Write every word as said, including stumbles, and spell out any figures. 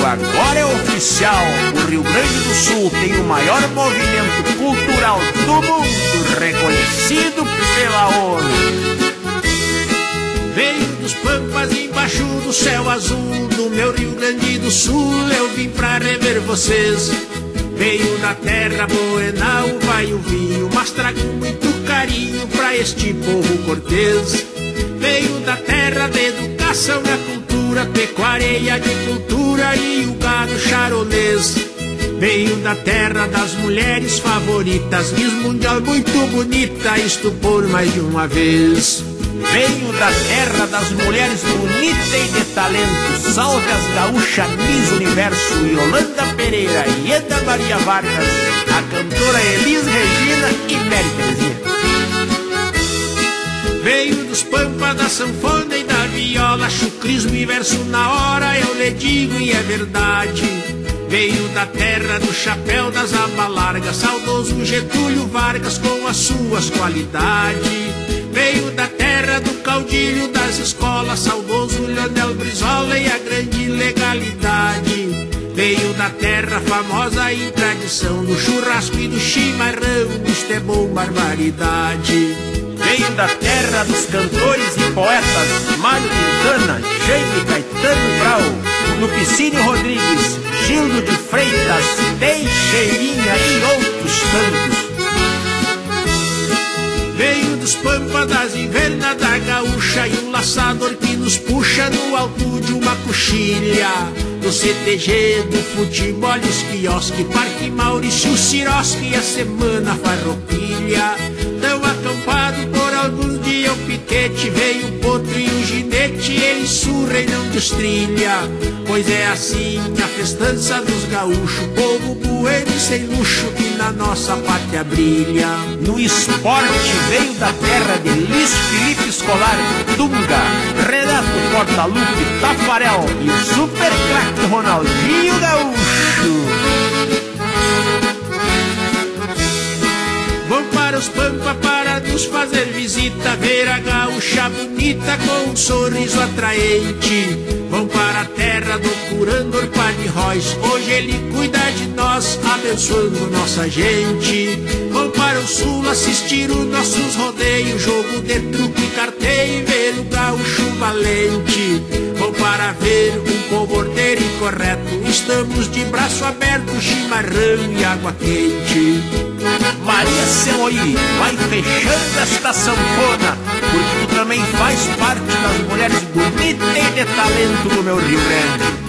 agora é oficial. O Rio Grande do Sul tem o maior movimento cultural do mundo, reconhecido pela ONU. Veio dos pampas embaixo do céu azul do meu Rio Grande do Sul, eu vim pra rever vocês. Veio da terra buena o vai e o vinho, mas trago muito carinho pra este povo cortês. Veio da terra da educação, da cultura, pecuária e agricultura e o gado charolês. Veio da terra das mulheres favoritas, Miss Mundial muito bonita, isto por mais de uma vez. Venho da terra das mulheres bonitas e de talento, salve as gaúchas Miss Universo, Yolanda Pereira, Ieda Maria Vargas, a cantora Elis Regina e Mary Terezinha. Veio dos pampas da sanfona e da viola, chucrismo e verso na hora, eu lhe digo e é verdade. Veio da terra do chapéu das abas largas, saudoso Getúlio Vargas com as suas qualidades. Veio da terra do caudilho das escolas, saudoso Leonel Brizola e a grande legalidade. Veio da terra famosa em tradição, do churrasco e do chimarrão, isto é bom barbaridade. Veio da terra dos cantores e poetas Mário Quintana, Jaime Caetano Brau, Lupicínio Rodrigues, Gildo de Freitas, Teixeirinha e outros tantos. Veio dos pampas das invernas da gaúcha e um laçador que nos puxa no alto de uma coxilha. Do C T G, do futebol e os quiosques, Parque Maurício Siroski e a semana farroupilha. Tão acampado por alguns dias o piquete, veio o potro e o ginete, ele surra e não destrilha. Pois é assim a festança dos gaúchos, povo bueno e sem luxo que na nossa pátria brilha. No esporte veio da terra de Luiz Felipe Scolar, Dunga, Renato Portaluppi, Tafarel e o super craque Ronaldinho Gaúcho. Vão para os pampas para nos fazer visita, ver a gaúcha bonita com um sorriso atraente. Vão para a terra do curandor Padre Royce, hoje ele cuida de nós, abençoando nossa gente. Vão para o sul assistir os nossos rodeios, jogo de truque e carteio e ver o gaúcho valente. Vão para ver um povo ordeiro e correto, estamos de braço aberto, chimarrão e água quente. Maria Semoí, vai fechando esta sanfona, porque tu também faz parte das mulheres bonitas e de talento do meu Rio Grande.